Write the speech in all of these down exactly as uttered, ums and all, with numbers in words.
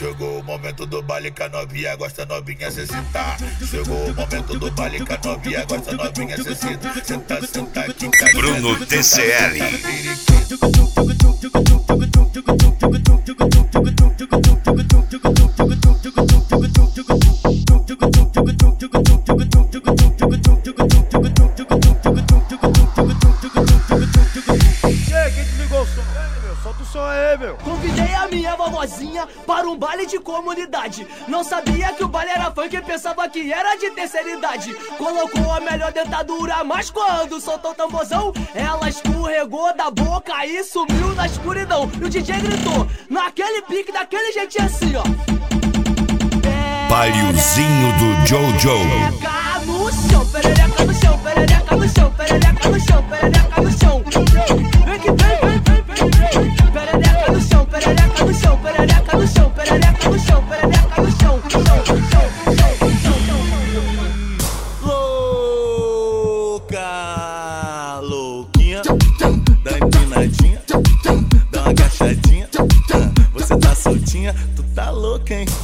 Chegou o momento do baile que a novinha gosta, novinha cê sentar. Chegou o momento do baile que a novinha gosta, novinha cê senta. Senta, senta aqui, cara. Bruno T C L. Solta o som aí, meu. Convidei a minha vovozinha para um baile de comunidade. Não sabia que o baile era funk, pensava que era de terceira idade. Colocou a melhor dentadura, mas quando soltou o tamborzão, ela escorregou da boca e sumiu na escuridão. E o D J gritou, naquele pique, daquele jeitinho assim, ó. Bailezinho do Jojo. Perereca no chão, perereca no chão, perereca no chão, perereca no chão, perereca no chão. Vem que vem, vem, vem, vem, vem. Perereca no chão, perereca no chão, perereca no chão, perereca no chão, perereca no chão, chão, chão, chão, chão, Louca, louquinha, dá empinadinha, dá uma agachadinha. Você tá soltinha, tu tá louca, hein?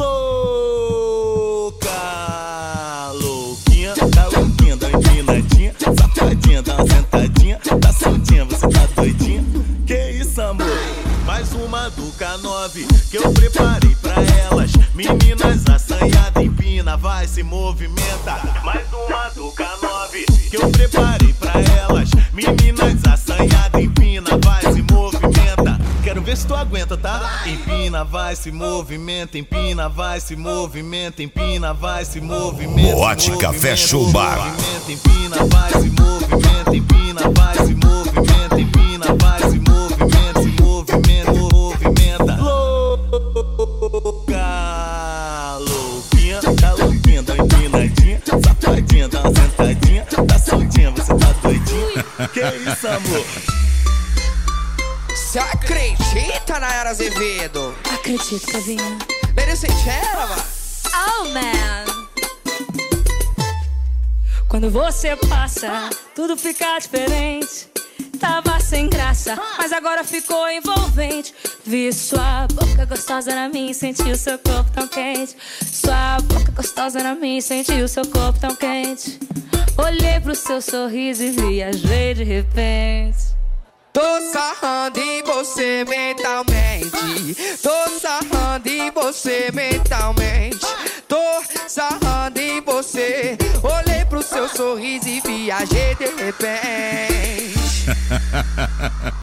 Louca, louquinha, tá louquinha, dá uma empinadinha, safadinha, dá uma sentadinha. Tá soltinha, você tá doidinha? Que isso, amor? Mais uma do K nove que eu preparei pra elas. Meninas assanhadas, empina, vai, se movimenta. Mais uma do K nove que eu preparei pra elas. Meninas assanhadas, empina, vai, se movimenta. Quero ver se tu aguenta, tá? Empina, vai, se movimenta, empina, vai, se movimenta, empina, vai, se movimenta. Boate Café Show Bar. Empina, vai, se movimenta, empina, vai, se movimenta, empina, vai, se movimenta, se movimenta, movimenta. Louca, louquinha, tá louquinha, dá uma empinadinha, safadinha, dá uma sentadinha. Tá soltinha, você tá doidinha? Que isso, amor? Cê acredita, Nayara Azevedo? Acredito, Cavinha. Ladies and gentlemen. Oh, man. Quando você passa, tudo fica diferente. Tava sem graça, mas agora ficou envolvente. Vi sua boca gostosa na minha e senti o seu corpo tão quente. Sua boca gostosa na minha e senti o seu corpo tão quente. Olhei pro seu sorriso e viajei de repente. Tô sarrando em você mentalmente. Tô sarrando em você mentalmente. Tô sarrando em você. Olhei pro seu sorriso e viajei de repente.